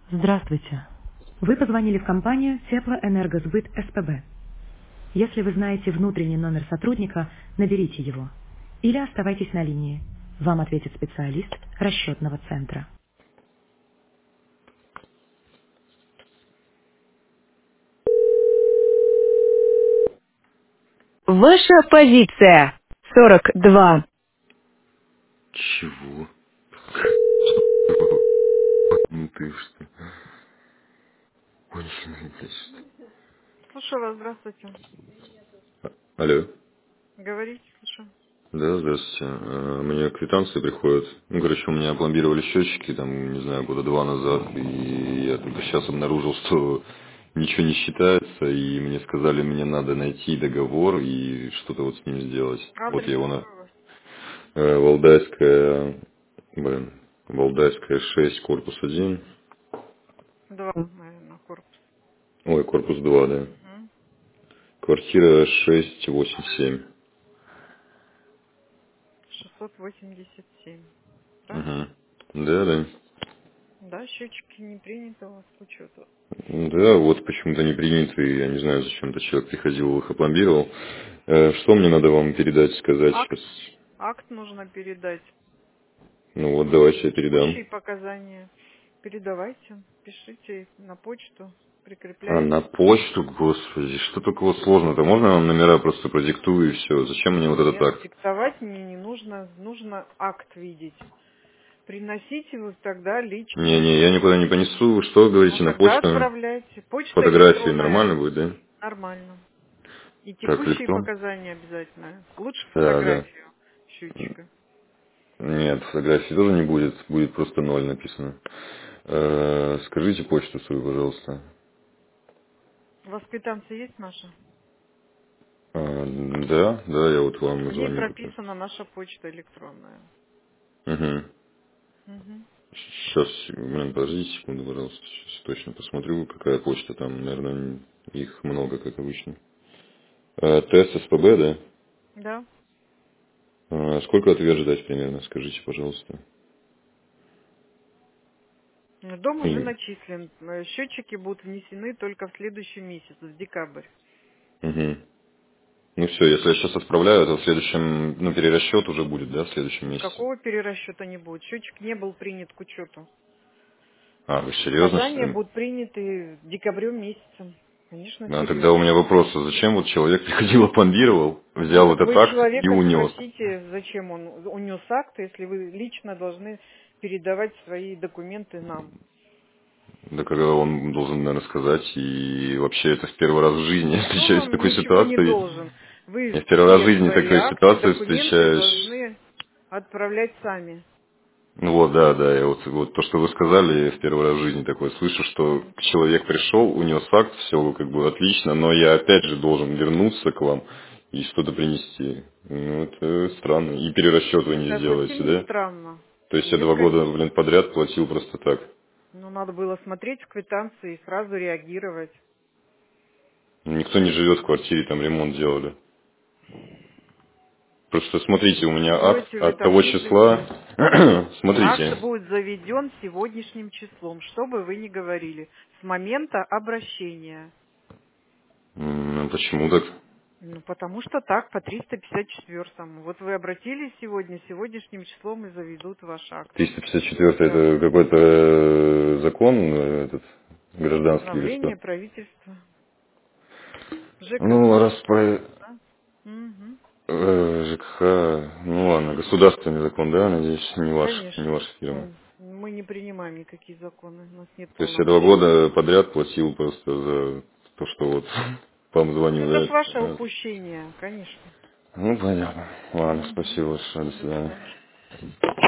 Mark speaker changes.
Speaker 1: Здравствуйте. Вы позвонили в компанию Теплоэнергосбыт СПБ. Если вы знаете внутренний номер сотрудника, наберите его. Или оставайтесь на линии. Вам ответит специалист расчетного центра. Ваша позиция 42.
Speaker 2: Чего? Ну ты что? Конченый, значит.
Speaker 3: Слушаю вас, здравствуйте.
Speaker 2: Алло.
Speaker 3: Говорите, слушаю.
Speaker 2: Да, здравствуйте. Мне квитанции приходят. Ну, короче, у меня пломбировали счетчики, там, не знаю, года 2 назад, и я только сейчас обнаружил, что ничего не считается, и мне сказали, мне надо найти договор и что-то вот с ним сделать. Вот
Speaker 3: Адрес
Speaker 2: я его на...
Speaker 3: какой у вас?
Speaker 2: Валдайская, Валдайская 6, корпус 1.
Speaker 3: Два, наверное, корпус.
Speaker 2: Ой, корпус 2, да.
Speaker 3: Угу.
Speaker 2: Квартира 687.
Speaker 3: 687. Правильно?
Speaker 2: Угу. Да, да.
Speaker 3: Да, счетчики не приняты у вас к учету.
Speaker 2: Да, вот почему-то не приняты, я не знаю, зачем-то человек приходил, их опломбировал. Что мне надо вам передать, сказать
Speaker 3: Акт.
Speaker 2: сейчас?
Speaker 3: Акт нужно передать.
Speaker 2: Ну вот, давайте я передам.
Speaker 3: Текущие показания. Передавайте. Пишите на почту.
Speaker 2: А, на
Speaker 3: Прикрепляйте.
Speaker 2: почту, господи, что такого сложного-то? Можно я вам номера просто продиктую и все? Зачем мне вот этот
Speaker 3: Нет,
Speaker 2: акт?
Speaker 3: диктовать мне не нужно. Нужно акт видеть. Приносите вы тогда лично.
Speaker 2: Не-не, я никуда не понесу. Что вы
Speaker 3: Ну
Speaker 2: говорите на
Speaker 3: тогда
Speaker 2: почту?
Speaker 3: отправляйте. Почта
Speaker 2: Фотографии
Speaker 3: электронная.
Speaker 2: нормально будет, да?
Speaker 3: Нормально. И
Speaker 2: Так,
Speaker 3: текущие
Speaker 2: электрон?
Speaker 3: показания обязательно. Лучше
Speaker 2: Да, да.
Speaker 3: фотографию счетчика.
Speaker 2: Нет, фотографии тоже не будет, будет просто ноль написано. Скажите почту свою, пожалуйста.
Speaker 3: У вас квитанция есть наша?
Speaker 2: Да, да, я вот вам
Speaker 3: В ней
Speaker 2: звоню как раз.
Speaker 3: прописана наша почта электронная.
Speaker 2: Угу.
Speaker 3: Угу.
Speaker 2: Сейчас, блин, подождите секунду, пожалуйста. Сейчас точно посмотрю, какая почта там. Наверное, их много, как обычно. ТС СПБ, да?
Speaker 3: Да.
Speaker 2: Сколько ответ ждать примерно, скажите, пожалуйста.
Speaker 3: Дом уже
Speaker 2: Угу.
Speaker 3: начислен. Счетчики будут внесены только в следующем месяце, в декабрь.
Speaker 2: Ну все, если я сейчас отправляю, то в следующем, ну, перерасчет уже будет, да, в следующем месяце.
Speaker 3: Никакого перерасчета не будет. Счетчик не был принят к учету.
Speaker 2: А, вы серьезно, что
Speaker 3: Показания
Speaker 2: ли?
Speaker 3: будут приняты в декабре месяце. Конечно,
Speaker 2: А тогда у
Speaker 3: серьезно.
Speaker 2: меня вопрос, а зачем вот человек приходил, опломбировал,
Speaker 3: Ну
Speaker 2: взял
Speaker 3: так
Speaker 2: этот
Speaker 3: вы
Speaker 2: акт и
Speaker 3: человека
Speaker 2: унес?
Speaker 3: спросите, зачем он унес акт, если вы лично должны передавать свои документы нам.
Speaker 2: Да когда он должен, наверное, сказать, и вообще это в первый раз в жизни я
Speaker 3: Он
Speaker 2: встречаюсь с
Speaker 3: вам
Speaker 2: такой
Speaker 3: ничего не
Speaker 2: ситуацией.
Speaker 3: должен. Вы
Speaker 2: Я в первый раз в
Speaker 3: все
Speaker 2: жизни
Speaker 3: свои
Speaker 2: такой
Speaker 3: акты,
Speaker 2: ситуации
Speaker 3: документы
Speaker 2: встречаюсь.
Speaker 3: должны отправлять сами.
Speaker 2: Ну вот, да, да, я вот то, что вы сказали, я в первый раз в жизни такое слышу, что человек пришел, унес акт, все как бы отлично, но я опять же должен вернуться к вам и что-то принести. Ну, это странно. И перерасчет вы не
Speaker 3: Это
Speaker 2: сделаете,
Speaker 3: совсем не
Speaker 2: да?
Speaker 3: странно.
Speaker 2: То есть я
Speaker 3: Нет,
Speaker 2: 2 года,
Speaker 3: конечно.
Speaker 2: блин, подряд платил просто так.
Speaker 3: Но надо было смотреть в квитанции и сразу реагировать.
Speaker 2: Никто не живет в квартире, там ремонт делали. Просто смотрите, у меня акт
Speaker 3: Живете вы
Speaker 2: от
Speaker 3: там,
Speaker 2: того
Speaker 3: не
Speaker 2: числа.
Speaker 3: живете. Акт
Speaker 2: Смотрите.
Speaker 3: будет заведен сегодняшним числом, что бы вы ни говорили, с момента обращения.
Speaker 2: Почему так?
Speaker 3: Ну, потому что так, по 354-му. Вот вы обратились сегодня, сегодняшним числом и заведут ваш акт.
Speaker 2: 354
Speaker 3: Да.
Speaker 2: это какой-то закон этот гражданский или что?
Speaker 3: Постановление правительства.
Speaker 2: Ну,
Speaker 3: ЖКХ.
Speaker 2: раз по
Speaker 3: Да? Мгм.
Speaker 2: ЖКХ, ну ладно, государственный закон, да, надеюсь, не
Speaker 3: Конечно.
Speaker 2: ваша фирма.
Speaker 3: Мы не принимаем никакие законы, у нас нет
Speaker 2: То есть я 2
Speaker 3: полномочий.
Speaker 2: года подряд платил просто за то, что вот вам звоню,
Speaker 3: Это ж ваше
Speaker 2: да?
Speaker 3: упущение, конечно.
Speaker 2: Ну, понятно. Ладно,
Speaker 3: Мгм.
Speaker 2: спасибо большое, до
Speaker 3: До
Speaker 2: свидания.
Speaker 3: свидания.